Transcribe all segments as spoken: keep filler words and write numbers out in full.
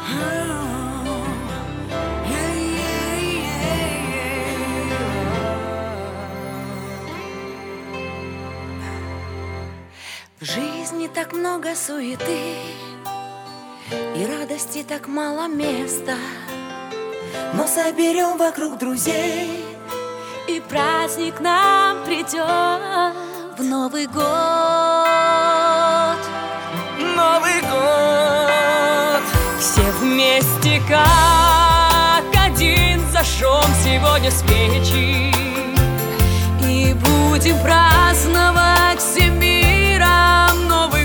В жизни так много суеты, и радости так мало места, но соберем вокруг друзей, и праздник нам придет в Новый год. Новый год. Все вместе как один зажжем сегодня свечи и будем праздновать всем миром Новый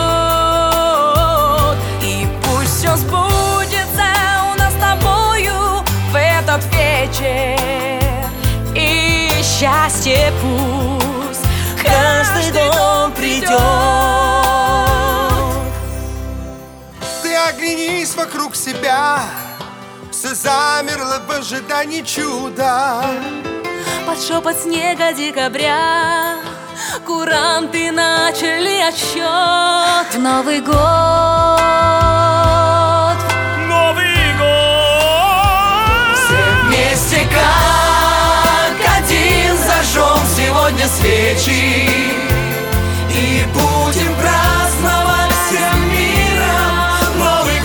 год. И пусть все сбудется у нас с тобою в этот вечер, и счастье пусть в каждый дом придет. Ты оглянись вокруг себя, все замерло в ожидании чуда. Под шепот снега декабря куранты начали отсчет в Новый год. Новый год. Все вместе как один зажжем сегодня свечи и будем праздновать всем миром Новый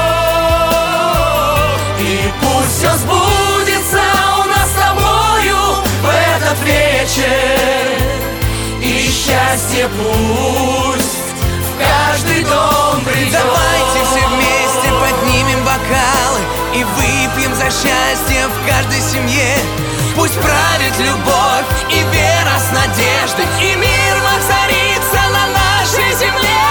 год. И пусть все сбудется у нас с тобою в этот вечер, и счастье пусть в каждый дом придет. Давайте все вместе поднимем бокалы и выпьем за счастье в каждой семье. Пусть правит любовь и вера с надеждой, и мир воцарится на нашей земле.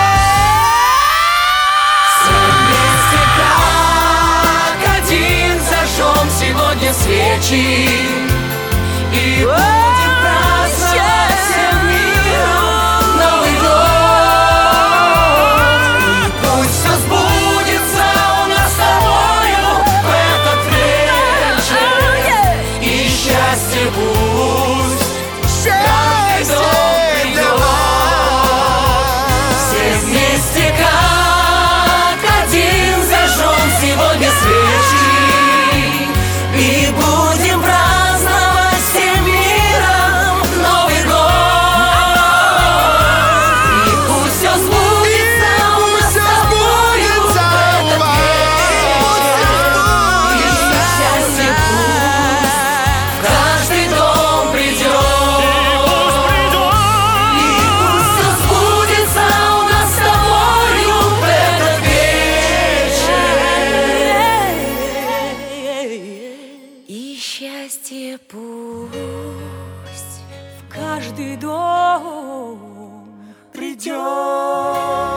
Все вместе как один зажжем сегодня свечи и будем праздновать всем миром Новый год. И пусть все сбудется у нас с тобою в этот вечер, и счастье пусть в каждый дом придет. Все вместе как один зажжем сегодня свечи и будем праздновать всем миром Новый год. И пусть все сбудется у нас с тобою в этот вечер, и счастье пусть в каждый дом придет. И пусть все сбудется у нас с тобою в этот вечер, и счастье пусть в каждый дом придет.